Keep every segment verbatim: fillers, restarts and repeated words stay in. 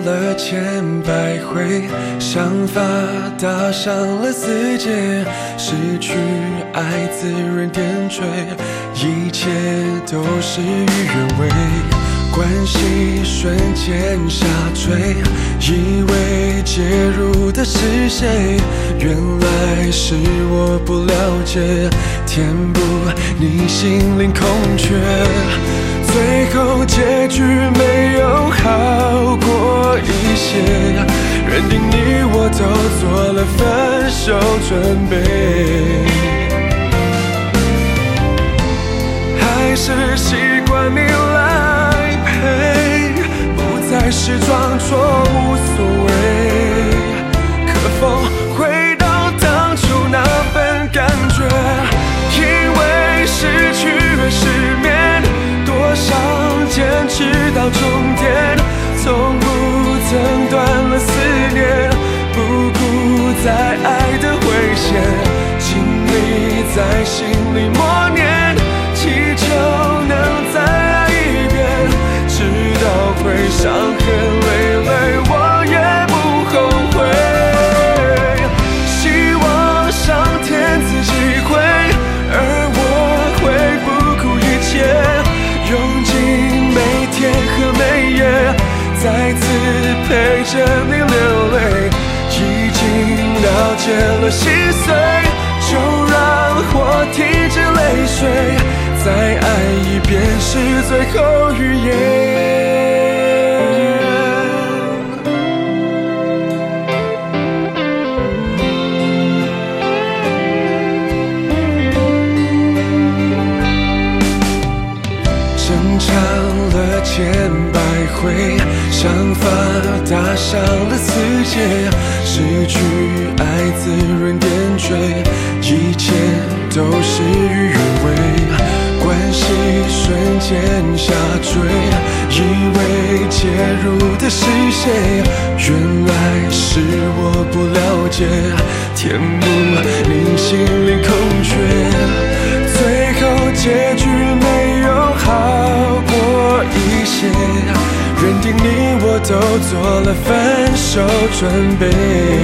了千百回，想法打上了死结，失去爱自然点缀，一切都事与愿违，关系瞬间下坠，以为介入的是谁，原来是我不了解，填补你心灵空缺，最后结局没有好过一些，认定你我都做了分手准备，还是习惯你来陪，不再是装作无所谓，可否回到当初那份感觉，因为失去而失眠，多少坚持到终点，从不曾断了思念，不顾在爱的危险，尽力在心里默念，祈求能再爱一遍，直到会伤痕累累，我也不后悔，希望上天自己会，而我会不顾一切，用尽每天和每夜，再次陪着你流泪，已经了解了心碎，就让我停止泪水，再爱一遍是最后语言。争吵了千百回，想法打上了死结，失去爱自然点缀，一切都事与愿违，关系瞬间下坠，以为介入的是谁，原来是我不了解，填补你心灵空缺，最后结局没有好过一些，认定你我都做了分手准备，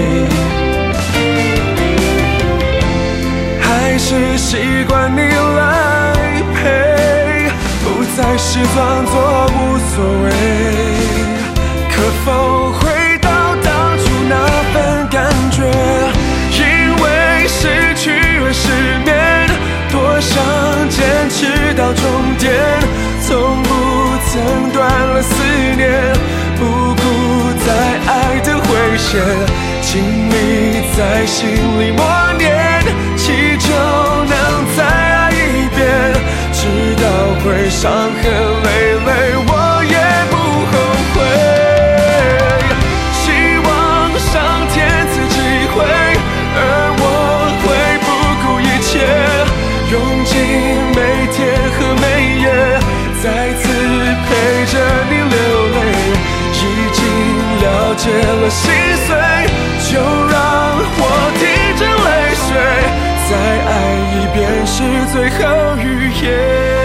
还是习惯你来陪，不再是装作无所谓，可否回到当初那份感觉，因为失去而失眠，多想坚持到终点，从不曾断了思念，不顾在爱的危险，尽力在心里默念，祈求能再爱一遍，直到会伤痕累累，我也不后悔，希望上天自己会，而我会不顾一切，用尽每天和每夜，再次陪着你流泪，已经了解了心碎，就让我停止泪水，再爱一遍是最后语言。